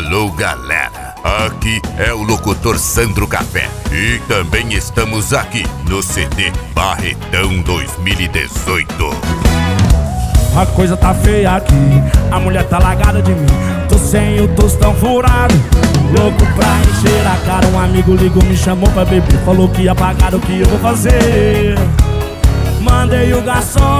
Alô galera, aqui é o locutor Sandro Café e também estamos aqui no CD Barretão 2018. A coisa tá feia aqui, a mulher tá largada de mim. Tô sem o tostão furado, louco pra encher a cara. Um amigo ligou, me chamou pra beber, falou que ia pagar, o que eu vou fazer? Mandei o garçom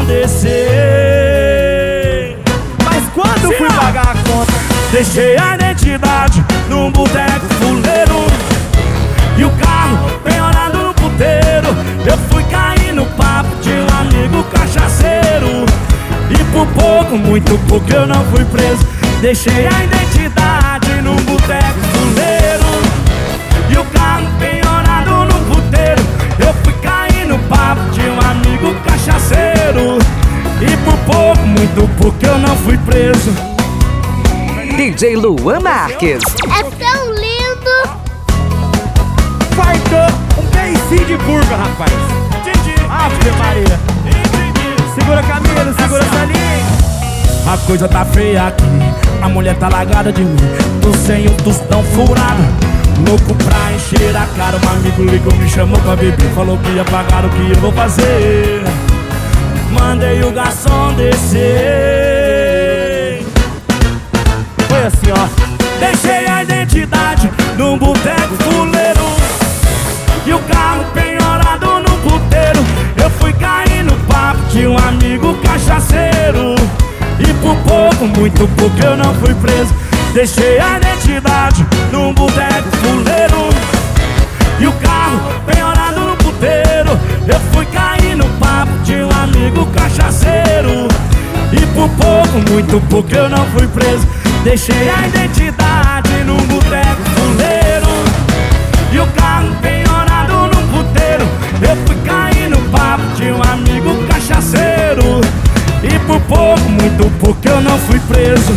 descer. Mas quando fui pagar a conta, deixei a identidade num boteco fuleiro e o carro penhorado no puteiro. Eu fui cair no papo de um amigo cachaceiro e por pouco, muito pouco eu não fui preso. Deixei a identidade num boteco fuleiro e o carro penhorado no puteiro. Eu fui cair no papo de um amigo cachaceiro e por pouco, muito pouco eu não fui preso. DJ Luan Marques. É tão lindo. fartou um beicinho de burga, rapaz. Ave Maria. Segura Camilo, segura Salinho. A coisa tá feia aqui, a mulher tá largada de mim. Tô sem o tostão furado, louco pra encher a cara. Um amigo ligou, me chamou pra beber, falou que ia pagar, o que eu vou fazer? Mandei o garçom descer. Foi assim, ó. Deixei a identidade num boteco fuleiro e o carro penhorado no puteiro. Eu fui cair no papo de um amigo cachaceiro e por pouco, muito pouco eu não fui preso. Deixei a identidade num boteco fuleiro e o carro penhorado no puteiro. Eu fui cair no papo de um amigo cachaceiro e por pouco, muito pouco eu não fui preso. Deixei a identidade num boteco fuleiro e o carro penhorado no puteiro. Eu fui cair no papo de um amigo cachaceiro e por pouco, muito pouco eu não fui preso.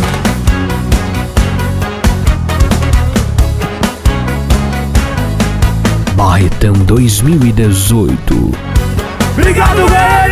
Barretão 2018. Obrigado, velho!